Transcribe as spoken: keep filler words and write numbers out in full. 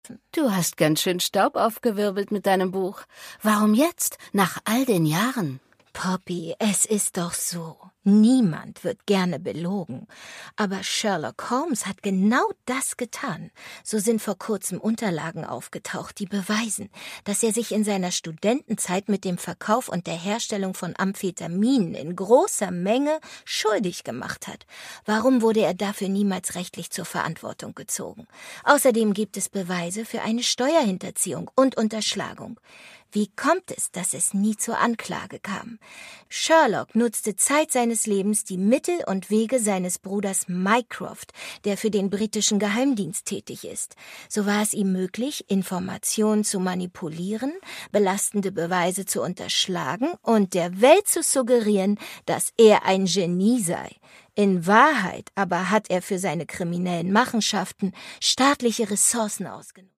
schaffen. Du hast ganz schön Staub aufgewirbelt mit deinem Buch. Warum jetzt, nach all den Jahren? Poppy, es ist doch so. Niemand wird gerne belogen. Aber Sherlock Holmes hat genau das getan. So sind vor kurzem Unterlagen aufgetaucht, die beweisen, dass er sich in seiner Studentenzeit mit dem Verkauf und der Herstellung von Amphetaminen in großer Menge schuldig gemacht hat. Warum wurde er dafür niemals rechtlich zur Verantwortung gezogen? Außerdem gibt es Beweise für eine Steuerhinterziehung und Unterschlagung. Wie kommt es, dass es nie zur Anklage kam? Sherlock nutzte Zeit seines Lebens die Mittel und Wege seines Bruders Mycroft, der für den britischen Geheimdienst tätig ist. So war es ihm möglich, Informationen zu manipulieren, belastende Beweise zu unterschlagen und der Welt zu suggerieren, dass er ein Genie sei. In Wahrheit aber hat er für seine kriminellen Machenschaften staatliche Ressourcen ausgenutzt.